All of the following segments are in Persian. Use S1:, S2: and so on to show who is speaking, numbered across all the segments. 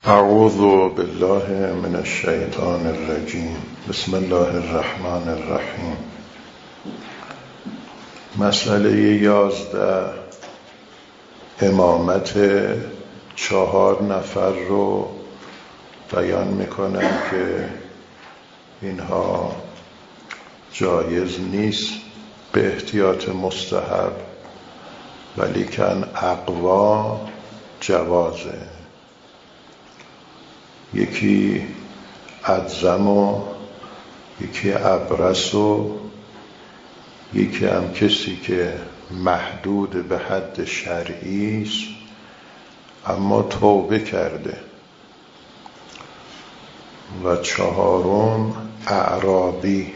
S1: اعوذ بالله من الشیطان الرجیم. بسم الله الرحمن الرحیم. مسئله 11 امامت 4 نفر رو بیان میکنم که اینها جایز نیست به احتیاط مستحب، ولیکن اقوا جوازه. یکی ادزم و یکی ابرس و یکی هم کسی که محدود به حد شرعی است اما توبه کرده، و 4 اعرابی.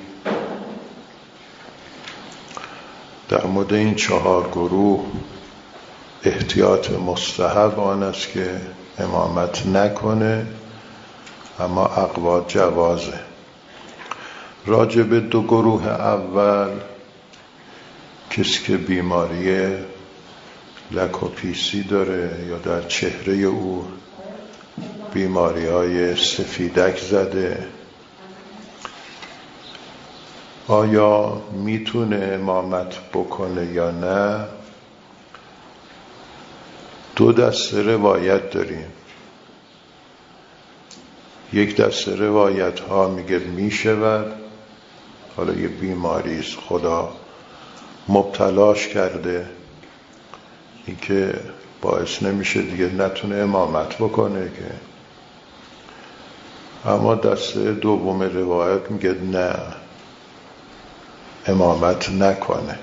S1: در مورد این 4 گروه احتیاط مستحب آن است که امامت نکنه، اما اقوا جوازه. راجع به 2 گروه اول، کسی که بیماری لکوپیسی داره یا در چهره او بیماری های سفیدک زده، آیا میتونه امامت بکنه یا نه؟ 2 دسته روایت داریم. یک دسته روایت ها میگه میشود، حالا یه بیماری است خدا مبتلاش کرده، این که باعث نمیشه دیگه نتونه امامت بکنه که. اما دسته دوم روایت میگه نه، امامت نکنه.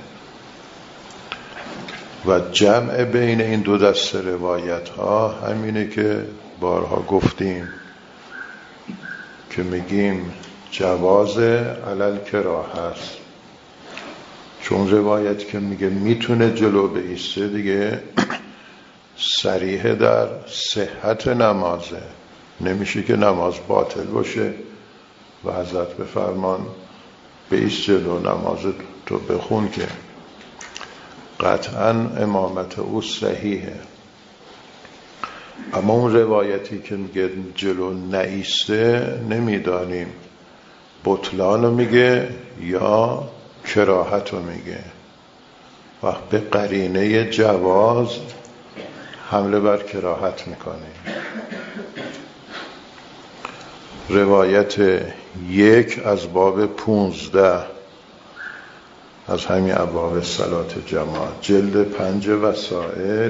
S1: و جمع بین این 2 دسته روایت ها همینه که بارها گفتیم که میگیم جواز علل کراهه است. چون روایت که میگه میتونه جلو بایسته دیگه صریح در صحت نمازه، نمیشه که نماز باطل باشه و حضرت بفرمان بایست جلو نماز تو بخون، که قطعا امامت او صحیحه. اما اون روایتی که میگه جلو نایسته نمیدانیم بطلانو میگه یا کراهتو میگه، و به قرینه جواز حمله بر کراهت میکنه. روایت 1 از باب 15 از همین ابواب صلات جماعت، جلد 5 وسائل،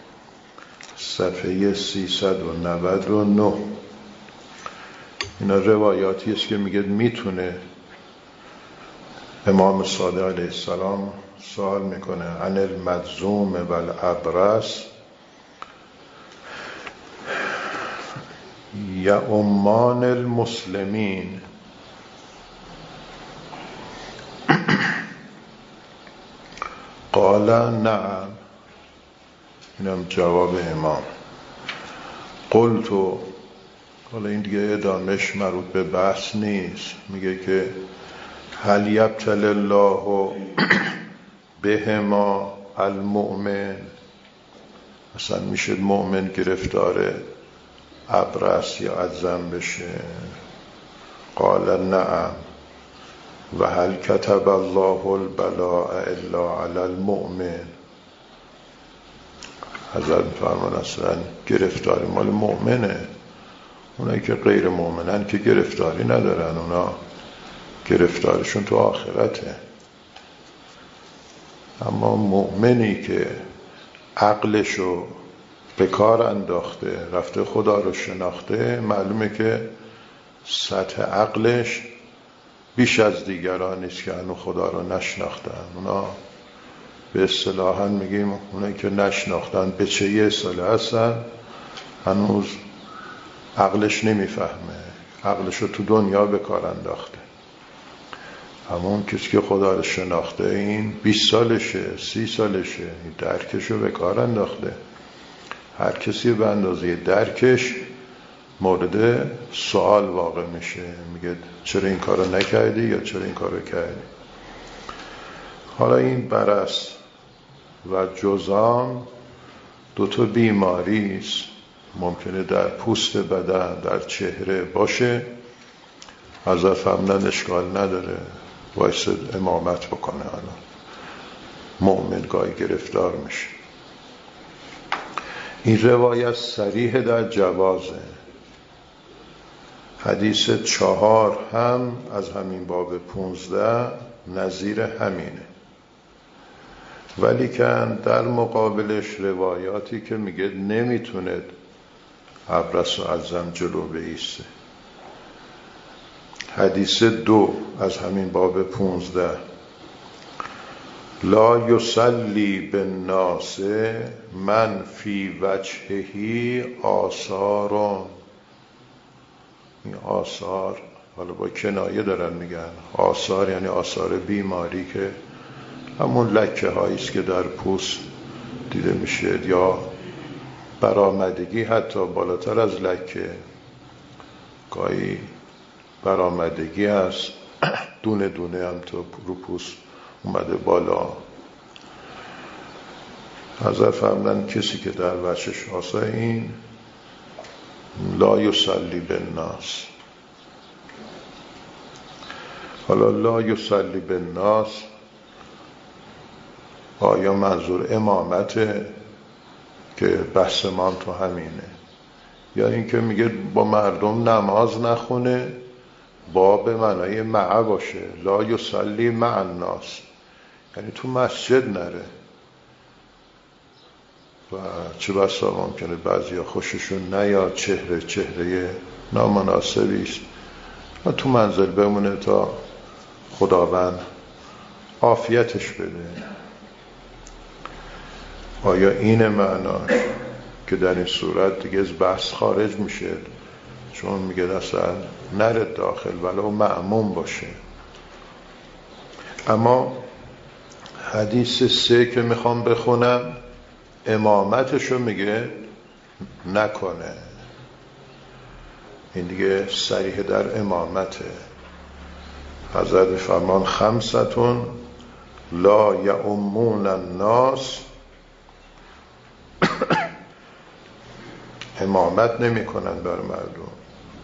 S1: صفحه 399. اینا روایاتی است که میگه میتونه. امام صادق علیه السلام سوال میکنه عن المجذوم و الابرس یؤمان المسلمین. قال نعم. اینم جواب امام. قلتو، حالا این دیگه ادامش مربوط به بحث نیست، میگه که هل یبتل الله بهما المؤمن، اصلا میشه مؤمن گرفتار ابرس یا ادزم بشه؟ قال نعم. و هل کتب الله البلاء الا علی المؤمن، حضرت فرمان اصلا گرفتاری مال مؤمنه، اونایی که غیر مؤمنن که گرفتاری ندارن، اونا گرفتارشون تو آخرته. اما مؤمنی که عقلشو به کار انداخته، رفته خدا رو شناخته، معلومه که سطح عقلش بیش از دیگران نیست که هنوز خدا رو نشناختن. اونا به اصطلاحاً میگیم اونایی که نشناختن به چه یه اصطلاح هستن، هنوز عقلش نمیفهمه، عقلشو تو دنیا به کار انداخته. همون کسی که خدا رو شناخته، این 20 سالشه 30 سالشه، این درکشو به کار انداخته. هر کسی به اندازه درکش مورد سوال واقع میشه، میگه چرا این کارو نکردی یا چرا این کارو کردی. حالا این برص و جذام 2 بیماری است ممکنه در پوست بدن، در چهره باشه، حضرت فرمودن اشکال نداره وایسد امامت بکنه. الان مؤمن گاهی گرفتار میشه. این روایت صریح در جوازه. حدیث 4 هم از همین باب 15 نظیر همینه، ولی که در مقابلش روایاتی که میگه نمیتونه ابرص و اعظم جلو بایسته. حدیث 2 از همین باب 15 لا یصلی بالناس من فی وجهه آثار. این آثار حالا با کنایه دارن میگن، آثار یعنی آثار بیماری که همون لکه هاییست که در پوست دیده میشه، یا برآمدگی حتی بالاتر از لکه، گاهی برآمدگی هست دونه دونه هم تو رو پوست اومده بالا. حضرت فرمودن کسی که در وجهش آثار، این لا یصلی بالناس. حالا لا یصلی بالناس آیا منظور امامته که بحث امام تو همینه، یا این که میگه با مردم نماز نخونه، با به معنای مع باشه، لا یصلی مع الناس یعنی تو مسجد نره. و چه بسا ممکنه بعضیا خوششون نیاد، چهره نامناسبی است و تو منزل بمونه تا خداوند عافیتش بده. آیا این معناش که در این صورت دیگه از بحث خارج میشه، چون میگه اصلا نره داخل ولو معموم باشه. اما حدیث 3 که میخوام بخونم امامتشو میگه نکنه. این دیگه صریح در امامته. حضرت فرمان 5 لا یؤمون الناس، امامت نمی کنن بر مردم،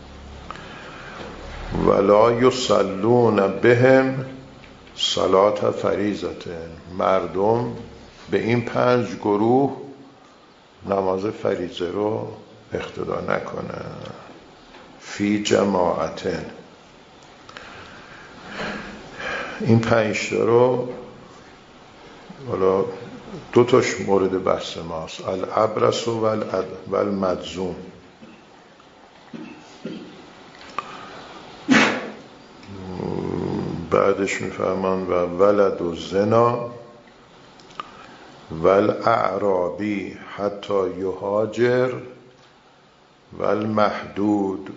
S1: ولا یصلون بهم صلات فریضه، مردم به این 5 گروه نماز فریضه رو اقتدا نکنن. فی جماعتن، این 5 رو حالا 2 تاش مورد بحث ماست، الابرص و المجذوم. بعدش میفهمان و ولد و زنا والاعرابی حتی یهاجر والمحدود.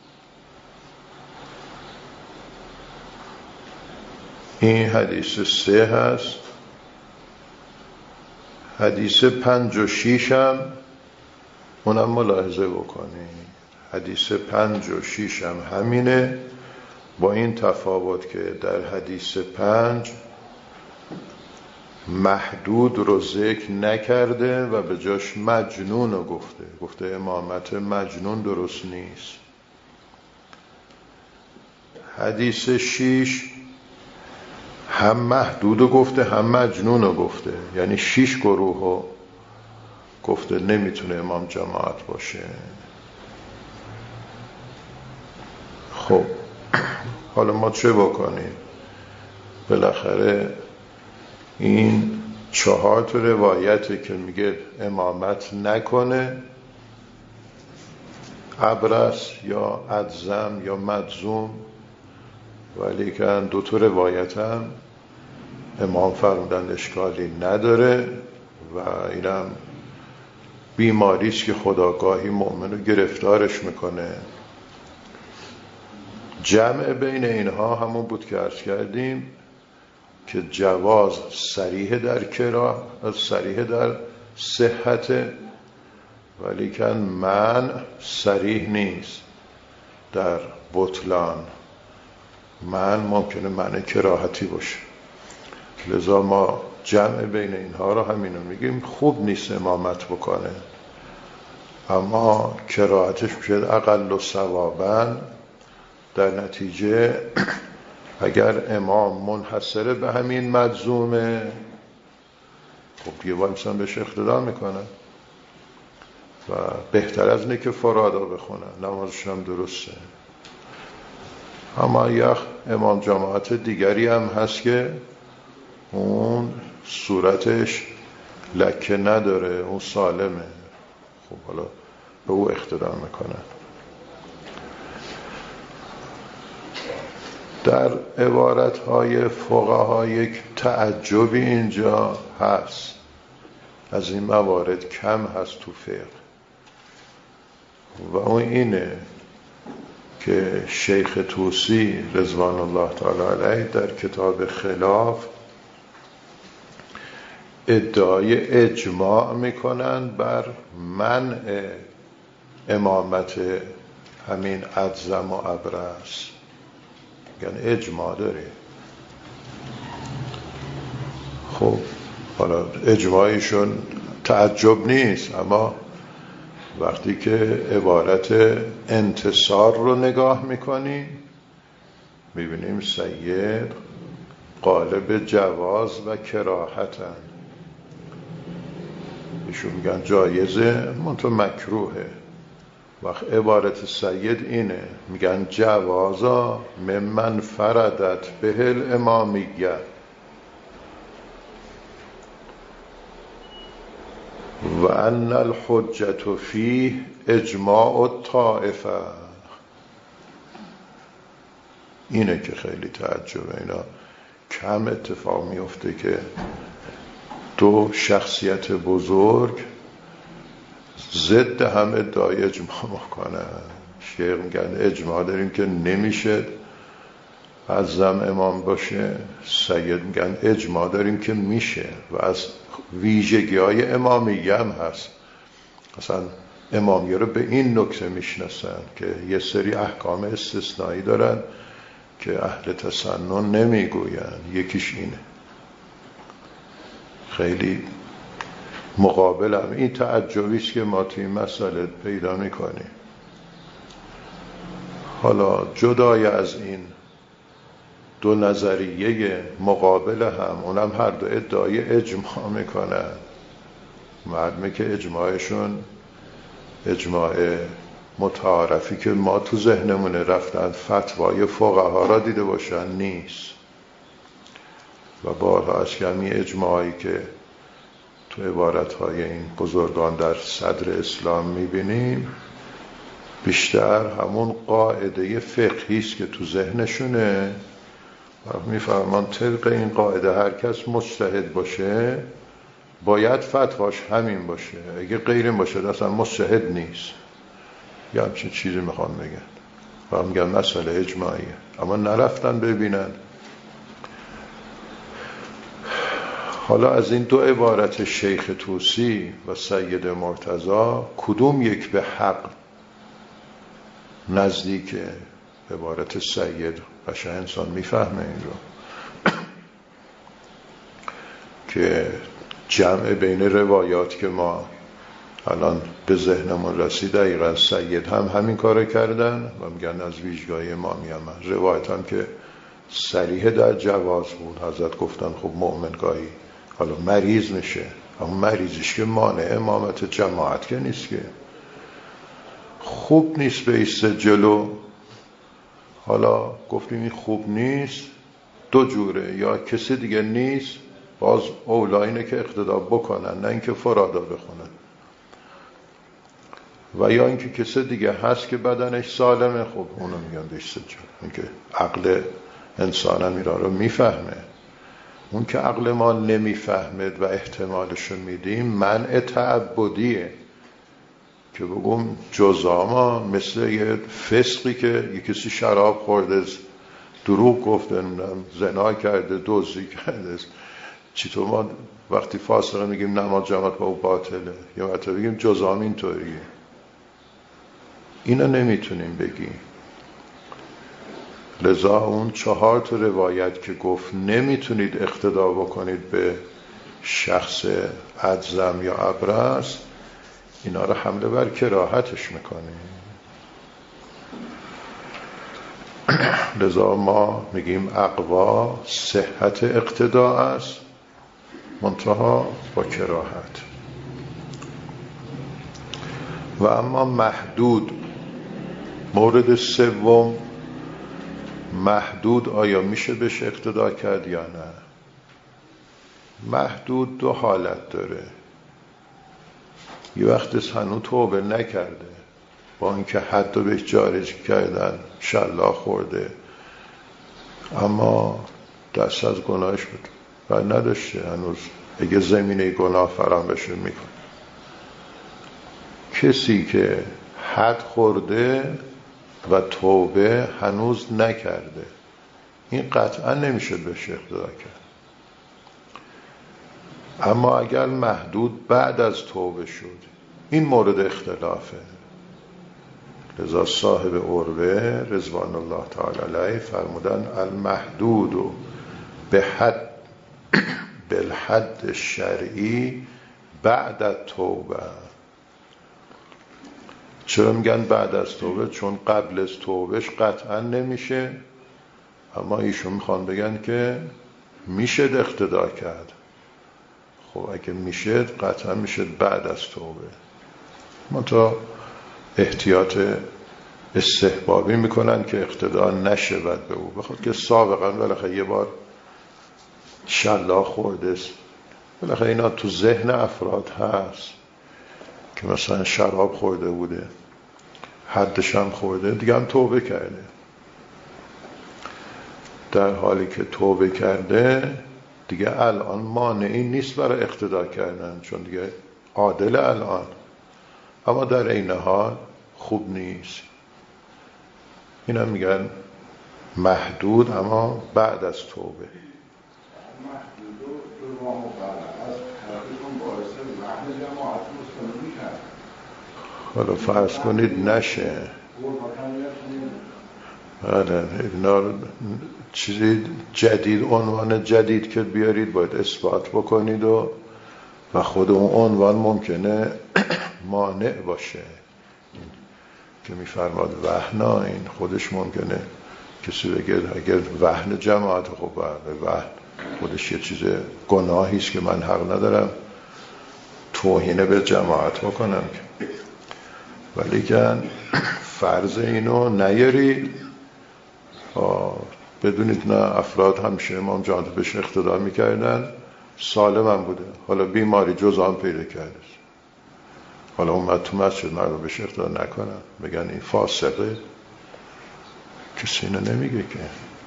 S1: این حدیث 3 هست. حدیث 5 و 6 هم اونم ملاحظه بکنی. حدیث 5 و 6 هم همینه، با این تفاوت که در حدیث 5 محدود رو ذکر نکرده و به جاش مجنون رو گفته امامت مجنون درست نیست. حدیث 6 هم محدود رو گفته هم مجنون رو گفته، یعنی 6 گروه رو گفته نمیتونه امام جماعت باشه. خب حالا ما چه بکنیم؟ بالاخره این 4 تا روایتی که میگه امامت نکنه، ابرص یا اعظم یا مجذوم، ولی که 2 تا روایت هم امام فرمودن اشکالی نداره و اینم بیماریست که خداگاهی مؤمن رو گرفتارش میکنه. جمع بین اینها همون بود که عرض کردیم که جواز صریح در کراه، صریح در صحت، ولی که من صریح نیست در بطلان. من ممکنه معنی کراهتی باشه، لذا ما جمع بین اینها رو همینو میگیم. خوب نیست امامت بکنه، اما کراهتش میشه اقل و ثواباً. در نتیجه اگر امام منحصر به همین ملزومه، خب دیگه باید مثلا بهش اقتدا میکنن و بهتر از اینه که فرادا بخونن، نمازشون هم درسته. اما یک امام جماعت دیگری هم هست که اون صورتش لکه نداره، اون سالمه، خب حالا به او اقتدا میکنن. در عبارتهای فقها یک تعجبی اینجا هست، از این موارد کم هست تو فقه، و اون اینه که شیخ طوسی رضوان الله تعالی علیه در کتاب خلاف ادعای اجماع میکنن بر منع امامت همین اعظم و ابرص، یعنی اجماع داره. خب حالا اجماعشون تعجب نیست، اما وقتی که عبارت انتصار رو نگاه میکنیم میبینیم سید قالب جواز و کراهتن. ایشون میگن جایزه منتها مکروهه. وقت عبارت سید اینه، میگن جوازا ممن فردت به الامامیه و ان الحجة فیه اجماع الطائفه. اینه که خیلی تعجبه، اینا کم اتفاق میفته که دو شخصیت بزرگ ضد هم ادعای اجماع میکنن. شیخ میگن اجماع داریم که نمیشه اعظم امام باشه، سید میگن اجماع داریم که میشه و از ویژگی های امامیه هم هست. مثلا امامیه رو به این نکته میشناسن که یه سری احکام استثنایی دارن که اهل تسنن نمیگوین. یکیش اینه. خیلی مقابل هم این تعجبیست که ما توی مسئله پیدا میکنیم. حالا جدای از این دو نظریه مقابل هم، اونم هر دو ادعای اجماع میکنن. معلومه که اجماعشون اجماع متعارفی که ما تو ذهنمونه رفتن فتوای فقها را دیده باشن نیست. و بارها از کمی اجماعی که تو عبارتهای این بزرگان در صدر اسلام میبینیم بیشتر همون قاعده فقهیست که تو ذهنشونه و میفرمان طبق این قاعده هر کس مجتهد باشه باید فتواش همین باشه، اگه غیر این باشه اصلا مجتهد نیست. یا همچین چیزی میخوان بگن و میگن مسئله اجماعیه، اما نرفتن ببینن. حالا از این دو عبارت شیخ طوسی و سید مرتضی کدوم یک به حق نزدیکه؟ عبارت سید قشنگ انسان میفهمه این رو که جمع بین روایات که ما الان به ذهنمون رسید دقیقا سید هم همین کار کردن و میگن از ویژگاهی امامی هم. روایت هم که صریح در جواز بود، حضرت گفتن خب مؤمن گاهی حالا مریض میشه، اما مریضیش که مانع امامت جماعت که نیست، که خوب نیست به ایسته جلو. حالا گفتیم این خوب نیست دو جوره، یا کسی دیگه نیست باز اولا اینه که اقتدا بکنن نه اینکه فرادا بخونن، و یا اینکه کسی دیگه هست که بدنش سالمه، خب اونو میگن به ایسته جلو. اینکه عقل انسان هم ایران رو میفهمه. اون که عقل ما نمیفهمد و احتمالشو میدیم منع تعبدیه که بگم جزاما مثل یه فسقی که یه کسی شراب خورده دروغ گفته زنا کرده دزدی کرده. چطور ما وقتی فاسقه میگیم نماز جماعت با او باطله، یا حتی بگیم جزام اینطوریه؟ اینا نمیتونیم بگیم. لذا اون 4 تا روایت که گفت نمیتونید اقتدا بکنید به شخص اعظم یا ابرص، اینا رو حمله بر کراهتش میکنیم. لذا ما میگیم اقوا صحت اقتداء است، منتها با کراهت. و اما محدود، مورد سوم، محدود آیا میشه بهش اقتدا کرد یا نه؟ محدود دو حالت داره. یه وقت هنوز توبه نکرده، با اینکه حد رو بهش جاری کردن، شلاق خورده، اما دست از گناهش بود و نداشته هنوز، اگه زمینه گناه فرام بشه میکنه. کسی که حد خورده و توبه هنوز نکرده، این قطعا نمیشه بهش اقتدا کرد. اما اگر محدود بعد از توبه شد، این مورد اختلافه. لذا صاحب عروه رضوان الله تعالی علیه فرمودن المحدود به حد بالحد الشرعی بعد توبه. چرا میگن بعد از توبه؟ چون قبل از توبهش قطعا نمیشه، اما ایشون میخوان بگن که میشه اقتدا کرد. خب اگه میشه قطعا میشه بعد از توبه. ما تا احتیاط استحبابی میکنن که اقتدا نشود به او، بخاطر که سابقا بالاخره یه بار شلاق خورده است. بالاخره اینا تو ذهن افراد هست که مثلا شراب خورده بوده، حدش هم خورده، دیگه هم توبه کرده. در حالی که توبه کرده دیگه الان مانعی نیست برای اقتدا کردن، چون دیگه عادل الان، اما در این حال خوب نیست. اینا میگن محدود اما بعد از توبه.
S2: محدود و دوام از طرفشون باعث وحن جماعت مسلمی کرد.
S1: حالا فرض کنید نشه، اینا چیزی جدید، عنوان جدید که بیارید باید اثبات بکنید و خود اون عنوان ممکنه مانع باشه. که میفرماد وحنا، این خودش ممکنه کسی بگه اگر وحن جماعت، خب وحن خودش یه چیز گناهی است که من حق ندارم توهین به جماعت بکنم. ولی که فرض اینو نیارید، بدونید نه، افراد همیشه امام جان بهش اقتدا میکردن، سالم هم بوده، حالا بیماری جزام پیدا کرده، حالا اومد تو مسجد مردم بهش اقتدا نکنن، بگن این فاسقه. کسی اینو نمیگه که.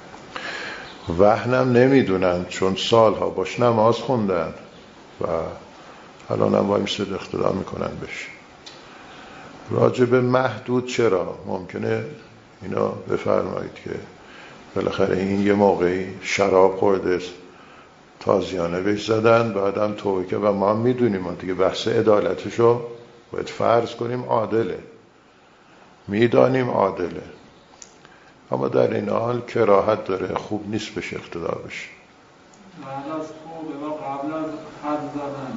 S1: وحنم نمیدونن چون سالها باش نماز خوندن و الان هم وایمسد اقتدا میکنن بهش. راجب محدود چرا؟ ممکنه اینا بفرمایید که بالاخره این یه موقعی شراب خورده است، تازیانه بهش زدن، بعدم توبه که، و ما هم میدونیم دیگه بحث عدالتشو باید فرض کنیم عادله، میدانیم عادله، اما در این حال کراهت داره، خوب نیست بهش اقتدا بشه.
S3: بعد از توبه و قبل از حد زدن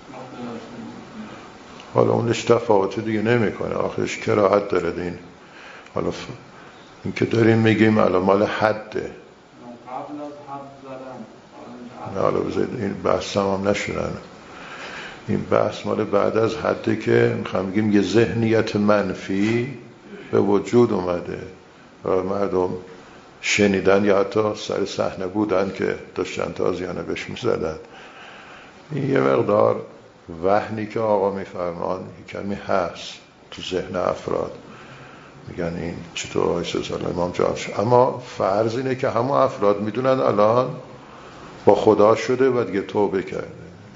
S1: حالا اونش تفاوت دیگه نمیکنه، آخرش کراهت داره دین. حالا این که داریم میگیم الان مال حده،
S3: قبل از حد زدن.
S1: نه حالا بذارید این بحث هم نشدن، این بحث مال بعد از حده که میخوام بگیم یه ذهنیت منفی به وجود اومده و مردم شنیدن یا حتی سر صحنه بودن که داشتن تازیانه بهش میزدن. این یه مقدار وحنی که آقا میفرمان کمی هست تو ذهن افراد، میگن این چطور آیسه سال امام جان شد. اما فرض اینه که همه افراد میدونن الان با خدا شده و دیگه توبه کرده.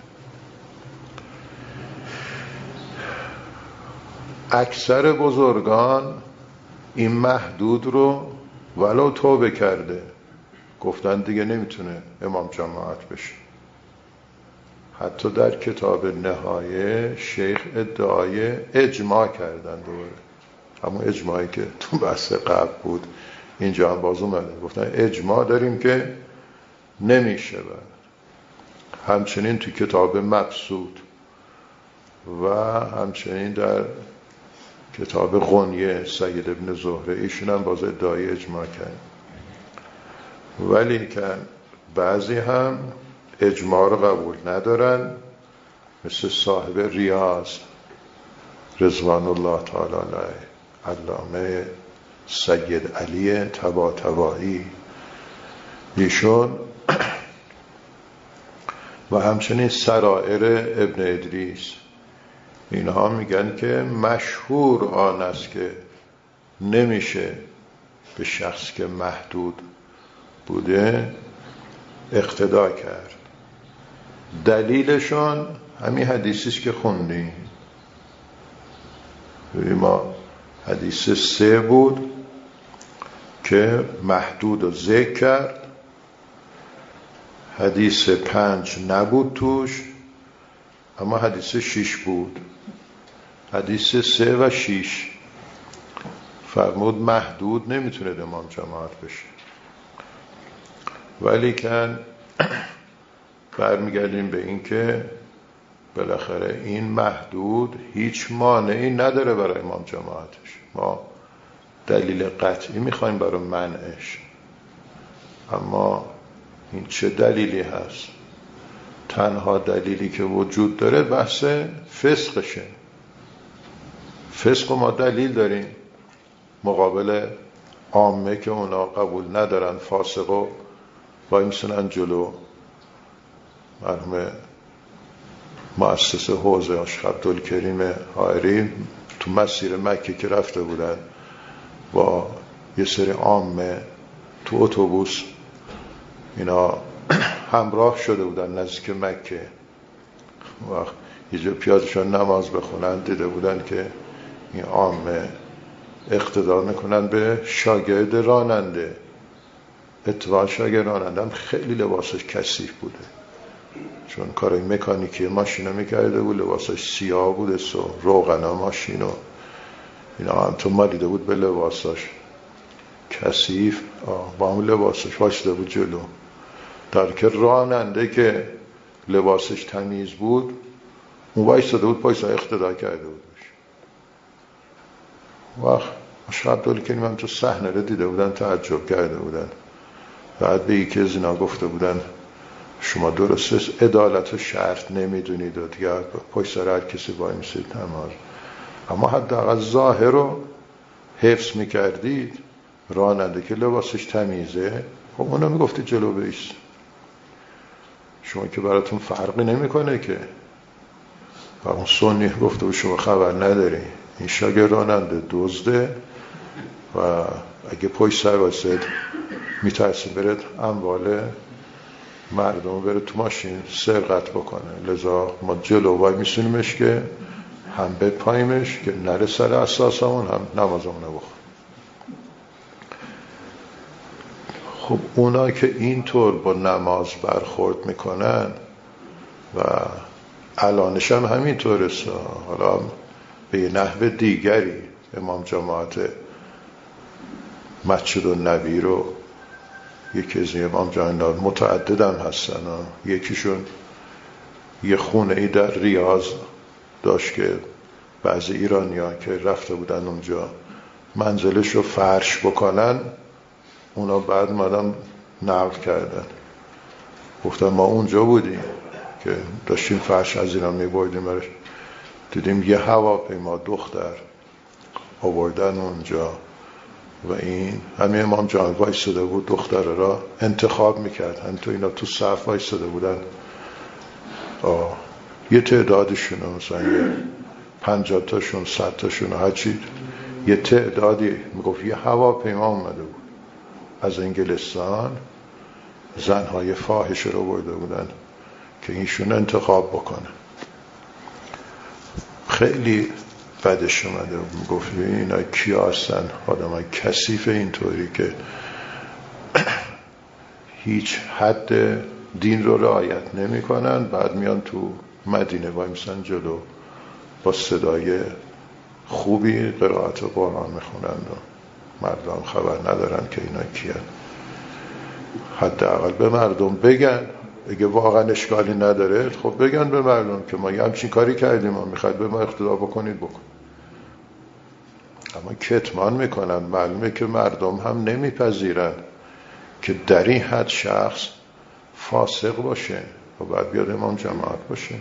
S1: اکثر بزرگان این محدود رو ولو توبه کرده گفتن دیگه نمیتونه امام جماعت بشه. حتی در کتاب نهایه شیخ ادعای اجماع کردن دوباره، همون اجماعی که تو بحث قبل بود اینجا هم باز اومده، گفتن اجماع داریم که نمیشه. همچنین تو کتاب مبسوط و همچنین در کتاب غنیه سید ابن زهره ایشون هم باز ادعای اجماع کرد. ولی که بعضی هم اجماع رو قبول ندارن، مثل صاحب ریاض رضوان الله تعالی علیه، علامه سید علی طباطبایی ایشون، و همچنین سرائر ابن ادریس، اینها میگن که مشهور آن است که نمیشه به شخص که محدود بوده اقتدا کرد. دلیلشون همین حدیثی است که خوندیم. ما حدیث 3 بود که محدود رو ذکر کرد، حدیث 5 نبود توش، اما حدیث 6 بود. حدیث 3 و 6 فرمود محدود نمیتونه امام جماعت بشه. ولی که برمیگردیم به این که بالاخره این محدود هیچ مانعی نداره برای امام جماعتش. ما دلیل قطعی میخوایم برای منعش، اما این چه دلیلی هست؟ تنها دلیلی که وجود داره بحث فسقشه. فسق ما دلیل داریم مقابل عامه که اونا قبول ندارن، فاسق و وای میسونن جلو. مرحوم مؤسس حوزه آشق عبدالکریم حائری تو مسیر مکه که رفته بودن با یه سری عامه تو اتوبوس، اینا همراه شده بودن نزدیک مکه، وقت یه جا پیادشان نماز بخونن دیده بودن که این عامه اقتدا میکنن به شاگرد راننده. اتفاقا شاگرد راننده هم خیلی لباسش کثیف بوده، چون کارای مکانیکی ماشینا میکرده بود، لباسش سیاه بوده، روغنا ماشین و اینا هم تو مالیده بود به لباسش کثیف، با همون لباسش واشده بود جلو، در که راننده که لباسش تمیز بود اون وایستاده بود پایسا اقتدا کرده بود. وقت آشق عبدالکریم هم تو صحنه رو دیده بودن، تعجب کرده بودن. بعد به یکی از اینا گفته بودن شما درست عدالت و شرط نمیدونید و دیگه پشت سر هر کسی وای میسید نماز، اما حداقل ظاهر رو حفظ میکردید. راننده که لباسش تمیزه، خب اونو میگفتید جلو بیست، شما که براتون فرقی نمیکنه که. و اون سنی گفته بود شما خبر نداری این شاگرد راننده دزده و اگه پشت سر واسد میترسه برد اموال مردم بره تو ماشین سرقت بکنه، لذا ما جلو وای میسونیمش که هم بپاییمش که نره سر اساسمون هم نمازمونه بخون. خب اونا که اینطور با نماز برخورد میکنن و الانش هم همینطور است، حالا به یه نحو دیگری امام جماعت مسجد النبی رو یکی از امام جماعت متعدد هم هستن، یکیشون یه خونه ای در ریاض داشت که بعضی ایرانی ها که رفته بودن اونجا منزلش رو فرش بکنن، اونا بعد مادم نقل کردن، گفتن ما اونجا بودیم که داشتیم فرش از اینا میبردیم برش، دیدیم یه هواپیما دختر آوردن اونجا و این همه امام جان وایساده بود دختر را انتخاب میکرد. هم تو اینا تو صف وایساده بودن، یه تعدادشون مثلا 50 تاشون 100 تاشون هرچی، یه تعدادی میگفت یه هواپیما اومده بود از انگلستان، زنهای فاحشه رو برده بودن که ایشون انتخاب بکنه. خیلی بدش اومده بود، میگفت اینا کیا هستن آدم های کثیف اینطوری که هیچ حد دین رو رعایت نمی کنن، بعد میان تو مدینه وای میسن جلو با صدای خوبی قرائت قرآن میخونن و مردم خبر ندارن که اینا کیان. حداقل به مردم بگن اگه واقعا اشکالی نداره خب بگن به مردم که ما یه همچین کاری کردیم، ما میخواید به ما اقتدا بکنید بکن. اما کتمان میکنن. معلومه که مردم هم نمیپذیرن که در این حد شخص فاسق باشه و بعد بیاد امام جماعت باشه.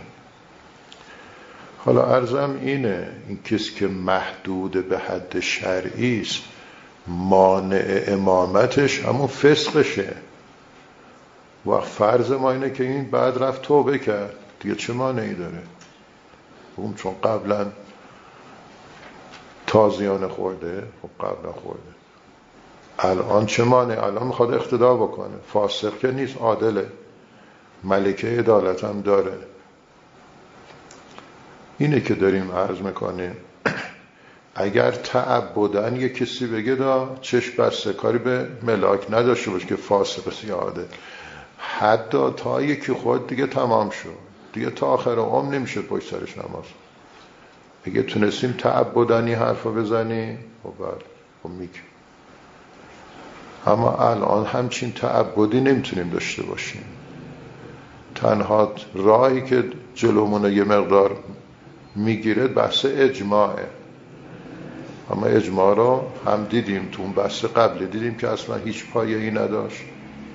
S1: حالا عرضم اینه، این کسی که محدود به حد شرعی است مانع امامتش همون فسقشه. و فرض ما اینه که این بعد رفت توبه کرد، دیگه چه مانعی داره؟ اون چون قبلا تازیانه خورده، خب قبلا خورده، الان چه مانع؟ الان میخواد اقتدا بکنه. فاسق که نیست، عادله، ملکه عدالت هم داره. اینه که داریم عرض میکنیم اگر تعبدن یه کسی بگه دا چشم بسته، کاری به ملاک نداشته باشه که فاسق یا عادل، حتی تا یکی خود دیگه تمام شد، دیگه تا آخر عمر نمیشه پشت سرش نماز. اگه تونستیم تعبدنی حرفا بزنیم خب میگه. اما الان همچین تعبدی نمیتونیم داشته باشیم. تنها راهی که جلومون یه مقدار میگیره بحث اجماعه. اما اجماع رو هم دیدیم تو اون بحث قبلی، دیدیم که اصلا هیچ پایه‌ای نداشت.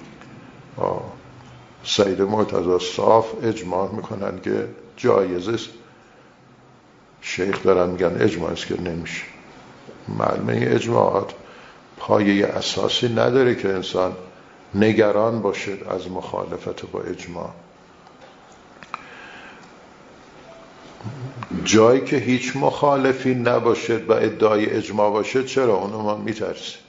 S1: سید مرتضی صاف اجماع میکنن که جایزه است، شیخ دارن میگن اجماع است که نمیشه. معلومه این اجماعات پایه اساسی نداره که انسان نگران باشد از مخالفت با اجماع. جایی که هیچ مخالفی نباشد و ادعای اجماع باشد، چرا؟ اونو ما میترسیم،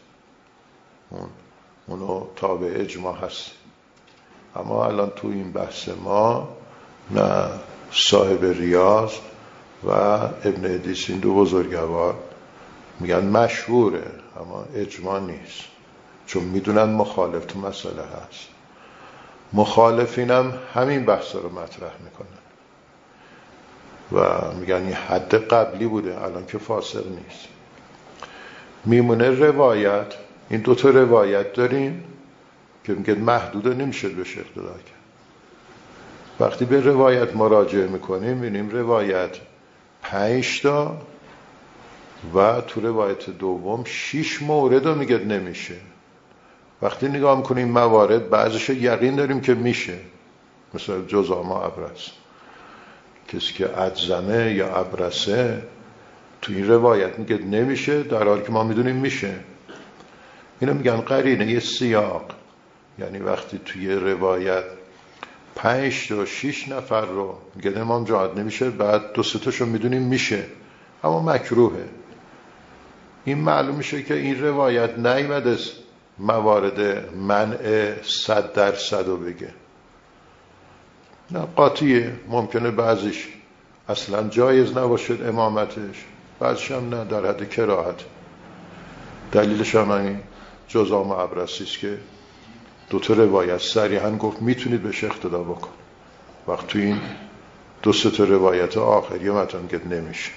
S1: اونو تابع اجماع هست. اما الان تو این بحث ما نه صاحب ریاض و ابن ادریس، این دو بزرگوار میگن مشهوره اما اجماع نیست، چون میدونن مخالف تو مسئله هست. مخالفین هم همین بحث رو مطرح میکنن و میگن این حد قبلی بوده، الان که فاسق نیست. میمونه روایت. این دوتا روایت داریم که میگه محدود نمیشه بشه اقتدا کرد. وقتی به روایت مراجعه میکنیم میبینیم روایت 5 تا و تو روایت دوم 6 مورد رو میگه نمیشه. وقتی نگاه میکنیم موارد، بعضیش یقین داریم که میشه، مثلا جزاما ابرس، کسی که ادزمه یا ابرسه تو این روایت میگه نمیشه، در حالی که ما میدونیم میشه. اینو میگن قرینه یه سیاق. یعنی وقتی توی روایت 5 تا 6 نفر رو میگه امام جماعت نمیشه، بعد 2-3 تاشو میدونیم میشه اما مکروهه، این معلوم میشه که این روایت نیامده موارد منع 100% رو بگه. نه قاطیه، ممکنه بعضیش اصلا جایز نباشد امامتش، بعضیش هم نه، در حد کراهت. دلیلش هم همین جزام و ابرسی است که 2 تا روایت صریحاً گفت میتونید بهش اقتدا بکن، وقت تو این 2-3 تا روایت آخری متن میگه نمیشه.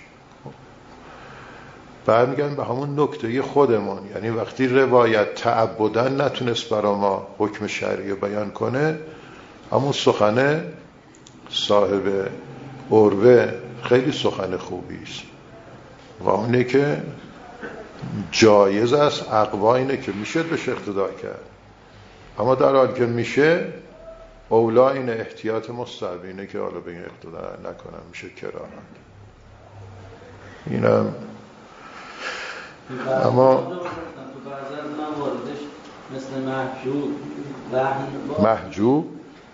S1: بعد میگن به همون نکته خودمون، یعنی وقتی روایت تعبدن نتونست برای ما حکم شرعی بیان کنه، همون سخن صاحب عروه خیلی سخن خوبی است و اونه که جایز است، اقوا اینه که میشه بهش اقتدا کرد، اما در حال که میشه اولا این احتیاط مستحب اینه که حالا به این اقتدا نکنم، میشه کراهت. اینم اما
S4: تو بعضی از مواردش مثل محجوب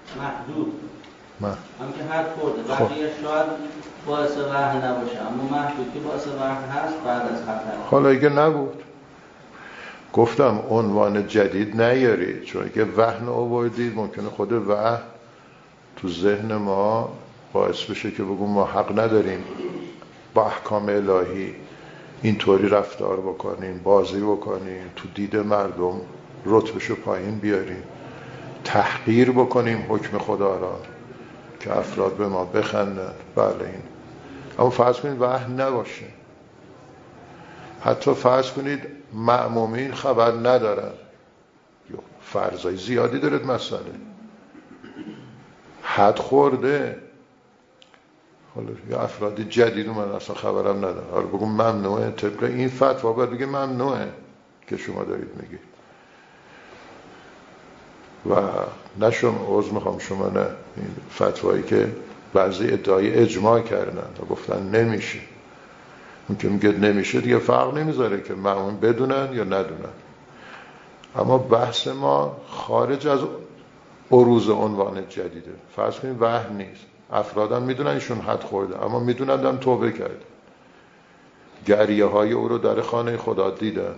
S4: هم که حد خورده، بقیه شاید باعث وحی نباشه، اما محجوب که باعث وحی هست بعد از خطر.
S1: حالا اگه نبود گفتم عنوان جدید نیارید، چون اگه وحی آوردید ممکنه خود وحی تو ذهن ما باعث بشه که بگم ما حق نداریم با احکام الهی اینطوری رفتار بکنیم، بازی بکنیم، تو دید مردم رتبهشو پایین بیاریم، تحقیر بکنیم حکم خدا را که افراد به ما بخندن. بله این، اما فرض کنید وحی نباشه، حتی فرض کنید مأمومین خبر ندارن، فرضای زیادی دارد مسئله، حد خورده، حالا یا افرادی جدید من اصلا خبرم ندارم، حالا بگم ممنوعه، طبق این فتوا باید بگه ممنوعه که شما دارید میگید. و نشون عذر میخوام شما نه، این فتوایی که بعضی ادعای اجماع کردن و گفتن نمیشه، اون که میگه نمیشه دیگه فرق نمیذاره که مأمون بدونن یا ندونن. اما بحث ما خارج از عروض عنوان جدیده. فرض کنید وهم نیست، افرادم میدونن ایشون حد خورده، اما میدونن هم توبه کرده، گریه های او رو در خانه خدا دیدن.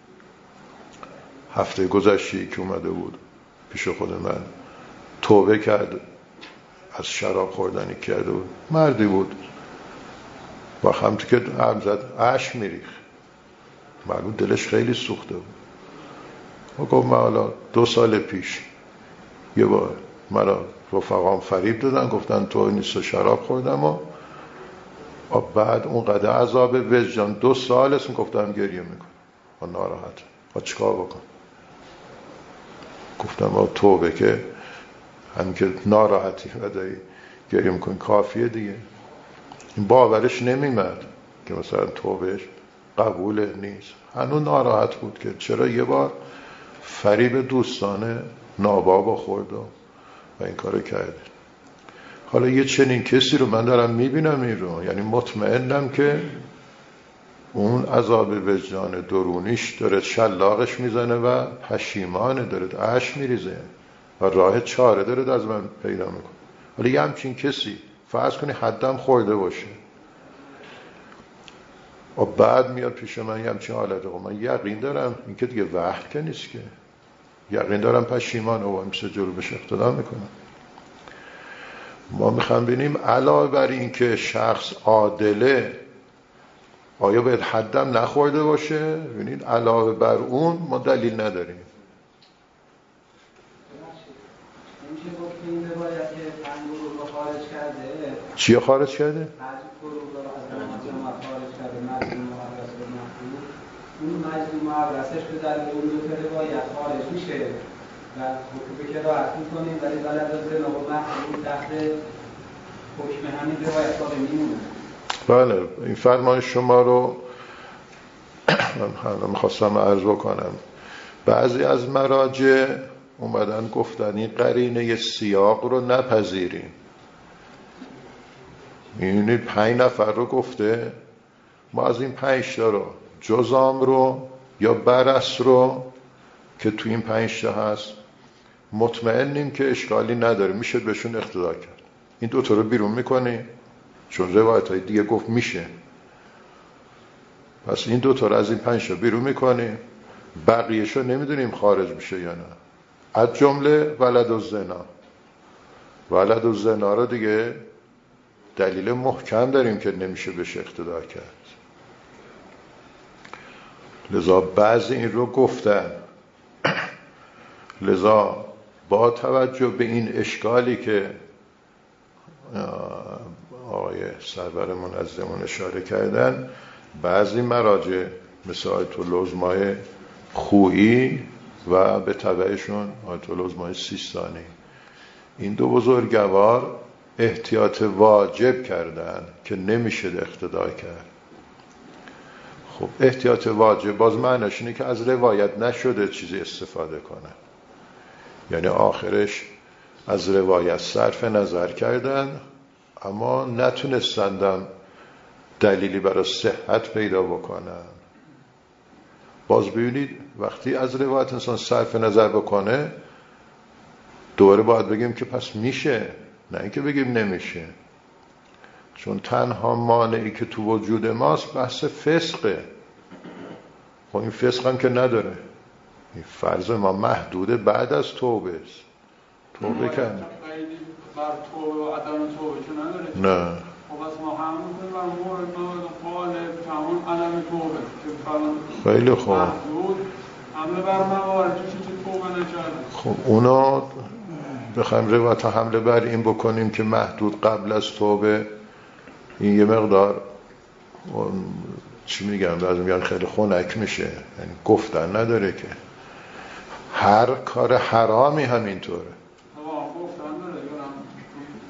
S1: هفته گذشته که اومده بود پیش خود من، توبه کرد از شراب خوردنی کرده بود، مردی بود و همتی که هم زد اشک میریخ، معلوم دلش خیلی سوخته بود. و گفت من حالا 2 سال پیش یه بار مرا رفقام فریب دادن، گفتن تو نیست شراب خوردم و بعد اون قدر عذاب وجدان 2 سال اسم گفتم گریه میکنم و ناراحت و چیکار بکن. گفتم توبه که همین که ناراحتی و داری گریه میکنی کافیه دیگه. این باورش نمیمد که مثلا توبهش قبول نیست، هنوز ناراحت بود که چرا یه بار فریب دوستانه نابابا خورد و این کارو کرده. حالا یه چنین کسی رو من دارم میبینم این رو، یعنی مطمئنم که اون عذاب وجدان درونیش داره شلاقش میزنه و پشیمانه، داره اشک میریزه و راه چاره داره از من پیدا میکنه. حالا یه همچین کسی فرض کنی حدم خورده باشه و بعد میاد پیش من یه همچین حالته، من یقین دارم این که دیگه وحد که نیست، که یقین دارم پشیمان و همسه جلو بشه اقتدا میکنم. ما میخوام ببینیم علاوه بر این که شخص عادله آیا باید حدم نخورده باشه؟ ببینید علاوه بر اون ما دلیل نداریم. چیه خارج کرده؟
S5: اون مجموع مدرسش به دلیل اون 2 تا روایت خارج میشه و حکم که راحت میکنیم، ولی بلد از زنا و محکوم تحت حکم همین روایت ها میمونه.
S1: بله، این فرمان شما رو من میخواستم عرض بکنم. بعضی از مراجع اومدن گفتن این قرینه سیاق رو نپذیریم. می‌بینید 5 نفر رو گفته، ما از این 5 تا رو جزام رو یا برس رو که تو این 5 تا هست مطمئنیم که اشکالی نداره، میشه بهشون اقتدا کرد. این 2 تا رو بیرون میکنی چون روایت های دیگه گفت میشه، پس این 2 تا رو از این 5 تا بیرون میکنی، بقیه‌شو نمیدونیم خارج میشه یا نه. از جمله ولد الزنا رو دیگه دلیل محکم داریم که نمیشه بهش اقتدا کرد. لذا بعضی این رو گفتن. لذا با توجه به این اشکالی که آقای سرور منظمون اشاره کردن، بعضی مراجع مثل آیت العظمای خویی و به تبعشون آیت العظمای سیستانی، این 2 بزرگوار احتیاط واجب کردن که نمیشه اقتدا کرد. خب احتیاط واجب باز معنیش اینه که از روایت نشده چیزی استفاده کنه، یعنی آخرش از روایت صرف نظر کردن اما نتونستندم دلیلی برای صحت پیدا بکنن. باز ببینید وقتی از روایت انسان صرف نظر بکنه دوباره باید بگیم که پس میشه، نه اینکه بگیم نمیشه. چون تنها مانعی که تو وجود ماست بحث فسقه. خب این فسق هم که نداره، این فرض ما محدود بعد از توبه است. توبه کنه
S3: بر توبه و عدم توبه که نداره.
S1: نه
S3: خب از ما هم میکنیم بر مورد غالب همون عدم توبه که
S1: خیلی خوب
S3: محدود حمله بر موارد که توبه نکرده.
S1: خب اونا بخوایم روایت حمله بر این بکنیم که محدود قبل از توبه، این یه مقدار چی میگم میگن خیلی خنک میشه، یعنی گفتن نداره که هر کار حرامی همینطوره.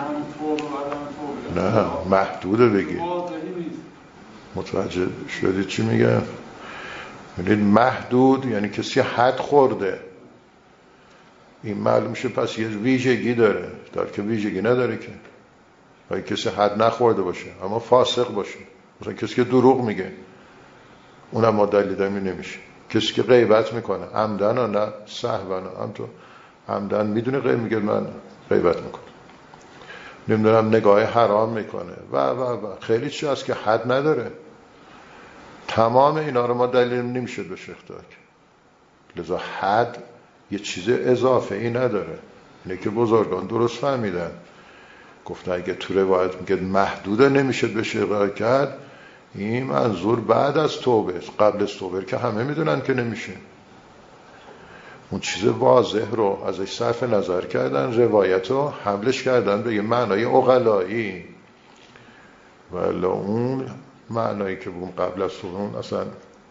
S3: توبه و عدم توبه.
S1: نه محدوده بگی.
S3: واضحی نیست.
S1: متوجه شدید چی میگم؟ یعنی محدود یعنی کسی حد خورده. این معلوم میشه پس یه ویژگی داره، در که ویژگی نداره که اگه کسی حد نخورده باشه اما فاسق باشه، مثلا کسی که دروغ میگه اونم ما دلیل داریم نمیشه. کسی که غیبت میکنه عمدن و نه سهوا، هم تو عمدن میدونه غیب میگه من غیبت میکنه، نمیدونم نگاه حرام میکنه و خیلی چیز هست که حد نداره. تمام اینا رو ما دلیل نمیشه بشه اختیار کرد. لذا حد یه چیز اضافه ای نداره. اینه که بزرگان درست فهمیدن، گفتن اگه تو روایت میگه محدوده نمیشه بشه اقرار کرد، این منظور بعد از توبه، قبل از توبه که همه میدونن که نمیشه. اون چیز واضح رو ازش صرف نظر کردن، روایت رو حملش کردن به یه معنای عقلایی، ولی اون معنایی که بگم قبل از توبه اون اصلا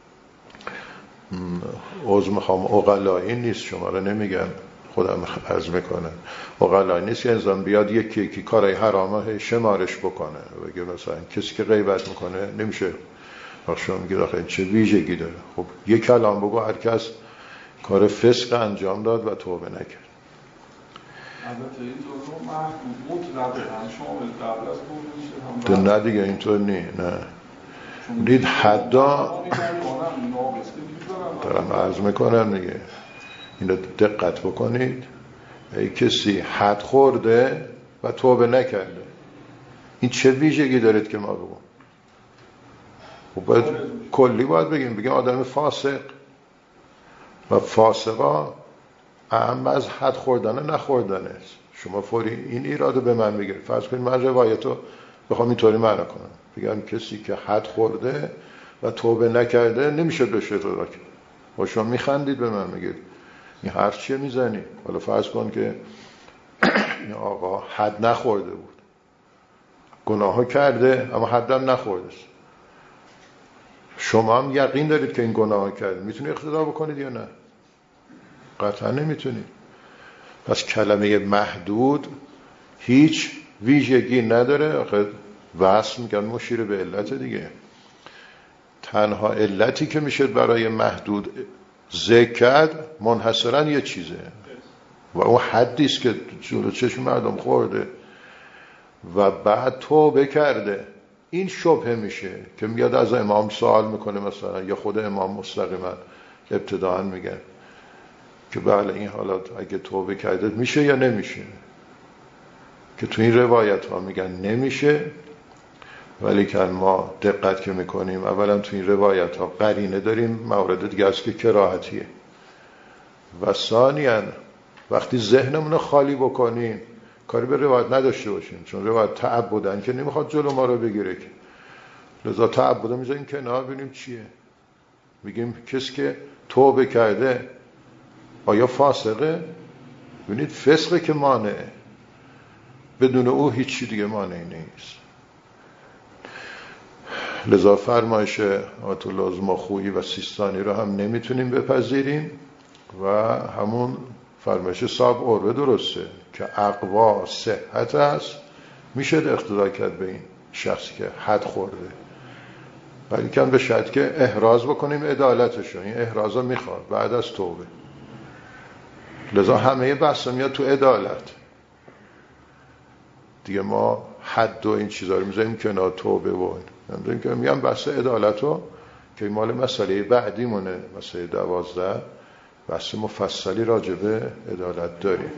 S1: عضو میخوام عقلایی نیست، شما رو نمیگم، خودم عرض میکنم عقلایی نیست که انسان بیاد یکی کارهای حرامه شمارش بکنه. بگه مثلا کسی که غیبت میکنه نمیشه، شما میگه داخل چه ویژگی داره؟ خب یک کلام بگو هر کس کار فسق انجام داد و توبه نکرد.
S3: البته این جزء محدود مطلقه هم شامل قبل از توبه میشه،
S1: نه دیگه اینطور نه دید حدا دارم عرض میکنم دیگه، اینو دقت بکنید. ای کسی حد خورده و توبه نکرده، این چه ویژگی دارید که ما بگم؟ خب باید کلی باید بگیم آدم فاسق، و فاسقا اهم از حد خوردن نخوردن است. شما فوری این ایرادو به من بگیرید، فرض کنید من روایتو بخوام اینطوری معنی کنم، بگم کسی که حد خورده و توبه نکرده نمیشه بشه اقرار کرد. و شما میخندید به من میگید این حرف چیه میزنی؟ حالا فرض کن که این آقا حد نخورده بود، گناهو کرده اما حدم نخورده است، شما هم یقین دارید که این گناهو کرده، میتونید اقتدا بکنید یا نه؟ قطعا نمیتونید. پس کلمه محدود هیچ ویژگی نداره. وصل میگن مشیر به علت دیگه. تنها علتی که میشه برای محدود ذکر کرد منحصرا یه چیزه و اون حدیست که جلو چشم مردم خورده و بعد توبه کرده. این شبهه میشه که میاد از امام سوال میکنه، مثلا یا خود امام مستقیما ابتداعا میگن که بله این حالات اگه توبه کرده میشه یا نمیشه، که تو این روایت ها میگن نمیشه، ولی که ما دقت که میکنیم اولا تو این روایت ها قرینه داریم، موارد دیگه است که کراهتیه، و ثانیاً وقتی ذهنمون رو خالی بکنیم کاری به روایت نداشته باشیم، چون روایت تعبدن که نمیخواد جلو ما رو بگیره، که لذا تعبد میذاریم کنار، ببینیم چیه. میگیم کسی که توبه کرده آیا فاسقه؟ ببینید فسقه که مانعه، بدون او هیچی دیگه مانعی نیست. لذا فرمایش آیت الله زمخویی و سیستانی رو هم نمیتونیم بپذیریم و همون فرمایش صاحب عروه درسته که اقوا صحت است، میشه اقتدا کرد به این شخصی که حد خورده، ولی کن به شرط که احراز بکنیم عدالتشو. این احراز رو میخواد بعد از توبه. لذا همه بحث میاد تو عدالت دیگه. ما حد و این چیزا رو میذاریم کنار، توبه و این که میگم بحث عدالتو که مال مسئله بعدی مونه، مسئله 12 بحث مفصلی راجع به عدالت داریم.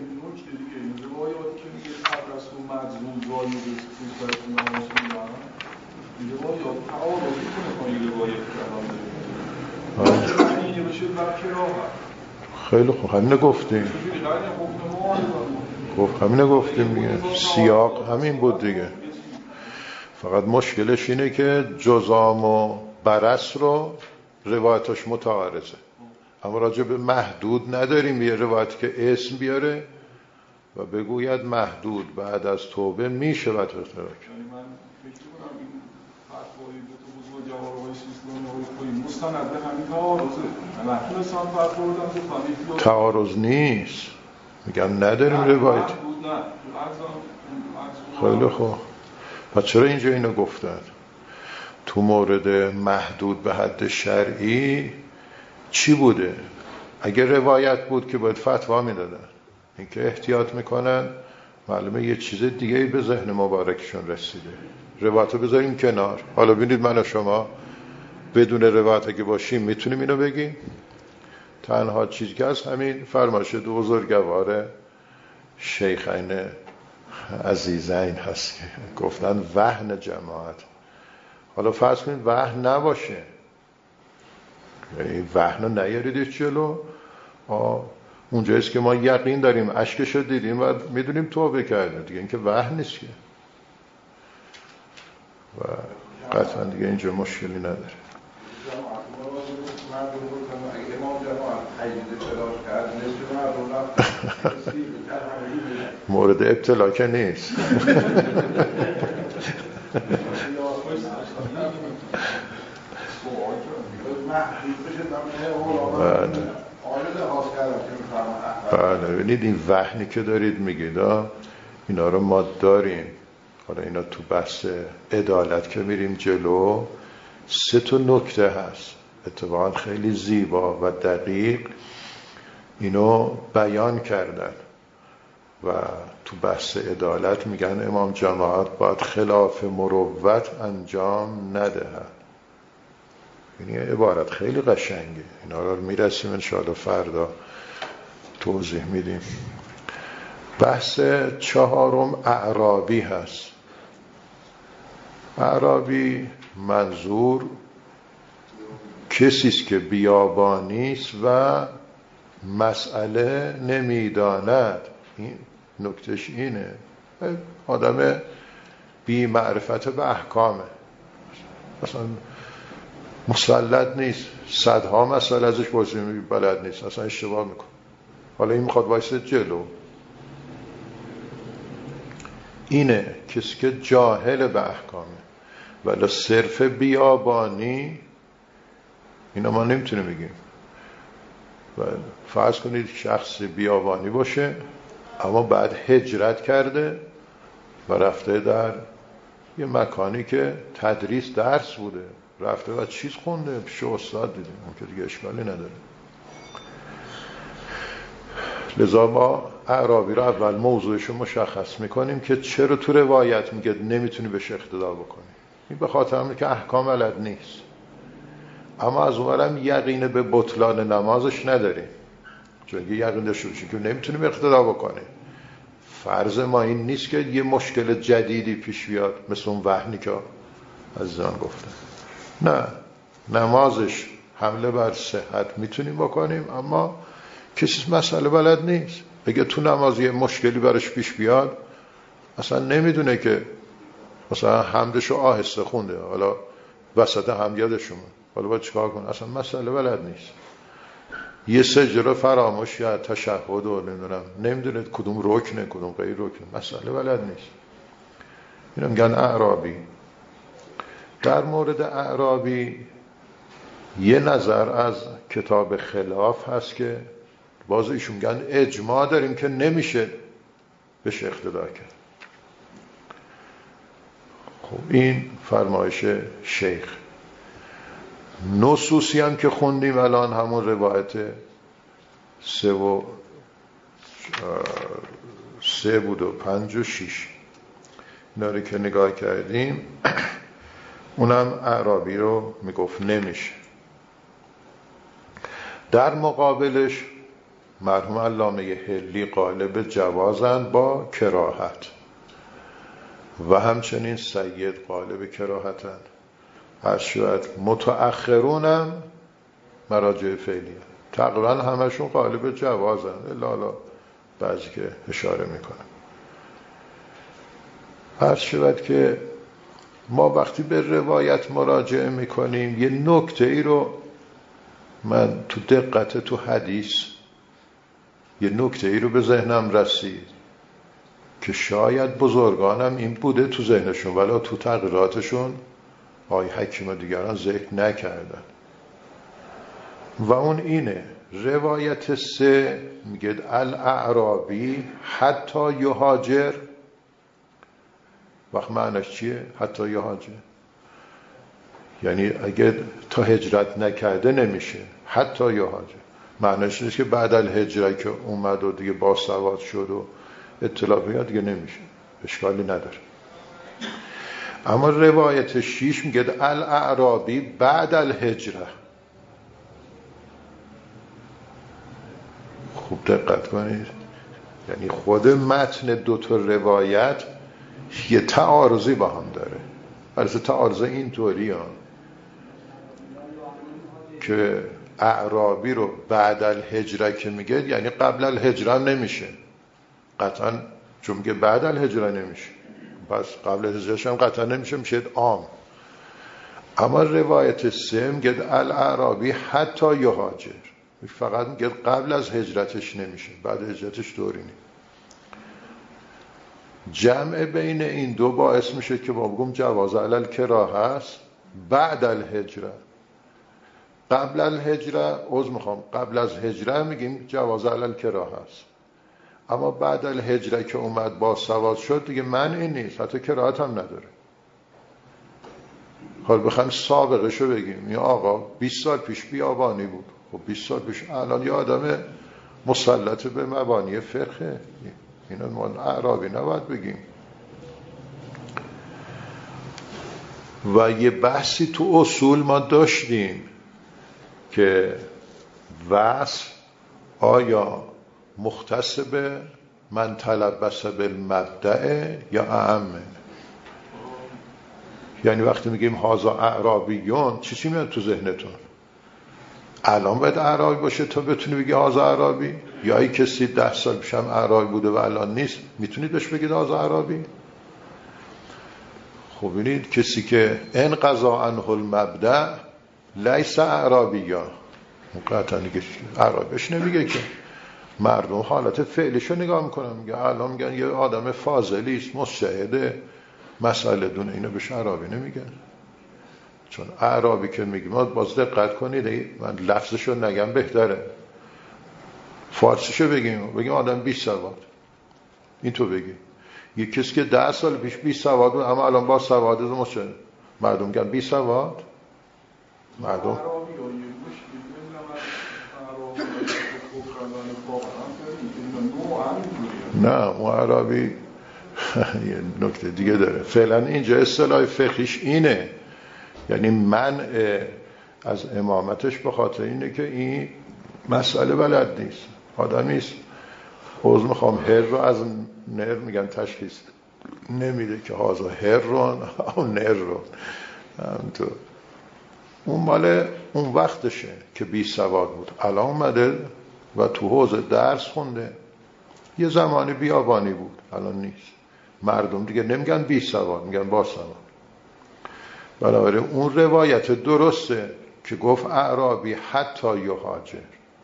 S1: خیلی خوب، همینه گفتیم. همینه گفتیم دیگه، سیاق همین بود دیگه. فقط مشکلش اینه که جزام و برس رو روایتش متعارضه، اما راجع به محدود نداریم یه روایت که اسم بیاره و بگوید محدود بعد از توبه میشه وقت اختراک.
S3: من فکر کنم این فتوایی به تو بزرگ جواب سیستان مستند به همین تعارضه. من نتونستم فتوا بدم تو فهمید تعارض
S1: نیست، میگم نداریم روایت.
S3: نه
S1: خیلی خوب. پس چرا اینجا اینو گفتن؟ تو مورد محدود به حد شرعی چی بوده؟ اگه روایت بود که باید فتوا میدادن. این که احتیاط میکنن معلومه یه چیز دیگه به ذهن مبارکشون رسیده. روایتو بذاریم کنار. حالا ببینید من و شما بدون روایت اگه باشیم میتونیم اینو بگیم؟ تنها چیزی که از همین فرمایش دو بزرگوار شیخین عزیزین هست که گفتن وهن جماعت. حالا فرض کنید وهن نباشه، یعنی وهن رو نیاریدید جلو، اونجاییست که ما یقین داریم اشکش رو دیدیم و میدونیم توبه کردیم دیگه، این که وهن نیست که، و قطعا دیگه اینجا مشکلی نداره. مورد ابتلا که نیست. بله ببینید این وهنی که دارید میگید اینا رو ما داریم. حالا اینا تو بحث عدالت که میریم جلو 3 نکته هست اتفاقا خیلی زیبا و دقیق اینو بیان کردن و تو بحث عدالت میگن امام جماعت باید خلاف مروت انجام ندهد. یعنی عبارت خیلی قشنگه، اینا رو میرسیم انشاءالله فردا توضیح میدیم. بحث 4 اعرابی هست. اعرابی منظور کسیست که بیابانیست و مسئله نمیداند. این نکتش اینه، آدم بی معرفت به احکامه، مثلا مسلط نیست، صدها مسئله ازش بازی بلد نیست، اصلا اشتباه میکنه. حالا این میخواد وایسه جلو. اینه کسی که جاهل به احکامه، ولی صرف بیابانی اینا ما نمیتونه بگیم. فرض کنید شخص بیابانی باشه اما بعد هجرت کرده و رفته در یه مکانی که تدریس درس بوده، رفته و چیز خونده، پیش استاد دیده، اون که دیگه اشکالی نداره. لذا ما اعرابی رو اول موضوعش رو مشخص میکنیم که چرا تو روایت میگه نمیتونی بهش اقتدا بکنی. این به خاطر همینه که احکام بلد نیست، اما از اونورم یقین به بطلان نمازش نداریم، چون اگه یقین داشته باشیم که نمیتونیم اقتدا بکنیم. فرض ما این نیست که یه مشکل جدیدی پیش بیاد مثل اون وهنی که عزیزان گفتن. نه، نمازش حمله بر صحت میتونیم بکنیم، اما کسی مسئله بلد نیست. اگه تو نماز یه مشکلی برش پیش بیاد اصلا نمیدونه که مثلا حمدشو آهسته خونده، حالا وسط هم یادشون، حالا باید چیکار کنه؟ اصلا مسئله بلد نیست. یه سجده رو فراموش یا تشهد و نمیدونه کدوم رکنه کدوم غیر رکنه، مسئله بلد نیست. اینو میگن اعرابی. در مورد اعرابی یه نظر از کتاب خلاف هست که باز ایشون میگن اجماع داریم که نمیشه بهش اقتدا کرد. خب این فرمایش شیخ. نصوصی هم که خوندیم الان همون روایت 3 بود و 5 و 6 اینا رو که نگاه کردیم، اونم اعرابی رو میگفت نمیشه. در مقابلش مرحوم علامه حلی قالب جوازن با کراهت و همچنین سید قالب کراهتن. هر شاید متأخرونم مراجع فعلیه، تقریبا همشون قالب جوازن، الا بعضی که اشاره میکنن. هر شاید که ما وقتی به روایت مراجعه میکنیم یه نکته ای رو من تو دقت تو حدیث یه نکته ای رو به ذهنم رسید که شاید بزرگانم این بوده تو ذهنشون ولی تو تغییراتشون آقای حکیم و دیگران ذکر نکردن، و اون اینه روایت 3 میگه الاعرابی حتی یهاجر. وقت معنیش چیه؟ حتی یهاجر یعنی اگه تا هجرت نکرده نمیشه. حتی یهاجر معنیش نیست که بعد الهجره که اومد و دیگه باسواد شد و اطلاع بگه دیگه نمیشه، اشکالی نداره. اما روایت 6 میگه الاعرابی بعد الهجره. خوب دقت کنید، یعنی خود متن دوتا روایت یه تعارضی با هم داره. البته تعارض اینطوری ها که اعرابی رو بعد الهجره که میگه یعنی قبل الهجره نمیشه قطعا، چون میگه بعد الهجره نمیشه، پس قبل الهجره هم قطعا نمیشه، میشه عام. اما روایت 3 میگه الاعرابی حتی یهاجر، فقط میگه قبل از هجرتش نمیشه، بعد هجرتش دوری نیم. جمع بین این دو باعث میشه که ما بگم جواز علل کراهه است بعد الهجره. قبل الهجره قبل از هجره میگیم جواز علل کراهه است، اما بعد الهجره که اومد با سواد شد دیگه منعی نیست، حتی کراهت هم نداره. حالا بخوایم سابقه شو بگیم، یا آقا 20 سال پیش بیابانی بود، خب 20 سال پیش الان یه آدم مسلط به مبانی فقه، اینا ما اعرابی نباید بگیم. و یه بحثی تو اصول ما داشتیم که وصف آیا مختص به من تلبس بالمبدأ یا اعمه. یعنی وقتی میگیم هازا اعرابیون چی میاد تو ذهنتون؟ الان باید اعرابی باشه تا بتونی بگی هازا اعرابی، یا ای کسی 10 سال پیش هم اعرابی بوده و الان نیست میتونید بهش بگید هازا اعرابی؟ خب ببینید کسی که انقضا عنه المبدأ لیس اعرابیا، قطعا دیگه اعرابیش نمیگه که. مردم حالت فعلیشو نگاه میکنن، میگه الان میگن یه آدم فاضلی است، مجتهده، مسئله دونه، اینو بهش اعرابی نمیگن. چون اعرابی که میگیم باز دقت کنید، من لفظشو نگم بهتره، فارسیشو بگیم آدم 20 سواد، این تو بگی. یه کسی که 10 سال پیش 20 سواد بود اما الان با سواد مجتهد، مردم میگن 20 سواد. مردم نه، اون عربی یه نکته دیگه داره. فعلا اینجا اصطلاح فقهیش اینه، یعنی منع از امامتش به خاطر اینه که این مسئله بلد نیست. آدمیست حوض میخوام هر رو از نر میگن تشخیص نمیده که هازا هر رو او نر رو. همینطور اون مال اون وقتشه که 20 سواد بود، الان اومده و تو حوض درس خونده. یه زمانی بیابانی بود، الان نیست. مردم دیگه نمیگن 20 سواد، میگن با سواد. بنابراین اون روایت درسته که گفت اعرابی حتی یهاجر،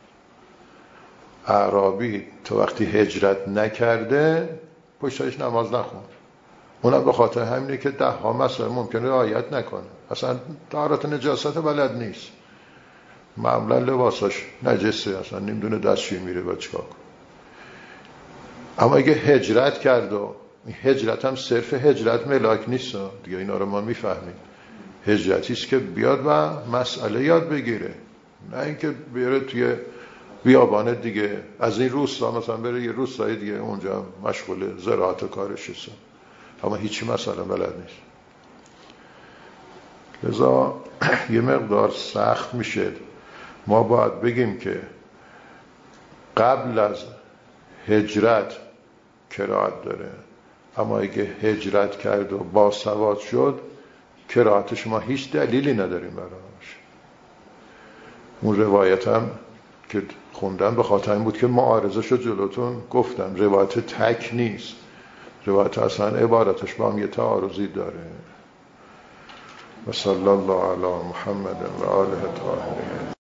S1: اعرابی تو وقتی هجرت نکرده پشتش نماز نخون. اونم به خاطر همینه که 10 مسائل ممکنه رعایت نکنه، اصلا طهارت نجاست بلد نیست، معمولا لباساش نجسه، اصلا نمیدونه دستشویی میره با چیکار کنه. اما اگه هجرت کرد و هجرت هم صرف هجرت ملاک نیست دیگه، اینا رو ما میفهمیم. هجرتی است که بیاد و مسئله یاد بگیره، نه اینکه بیاره توی بیابان دیگه، از این روستا مثلا بره یه روستای دیگه اونجا مشغول زراعت و کارش است، اما هیچی مسئله بلد نیست. لذا یه مقدار سخت میشه. ما باید بگیم که قبل از هجرت کراهت داره، اما اگه هجرت کرد و باسواد شد کراهتش ما هیچ دلیلی نداریم براش. اون روایت هم که خوندم به خاطر این بود که معارضه‌شو جلوتون گفتم، روایت تک نیست، روایت اصلا عبارتش با هم یه تعارضی داره. و صلی الله علی محمد و آله الطاهرین.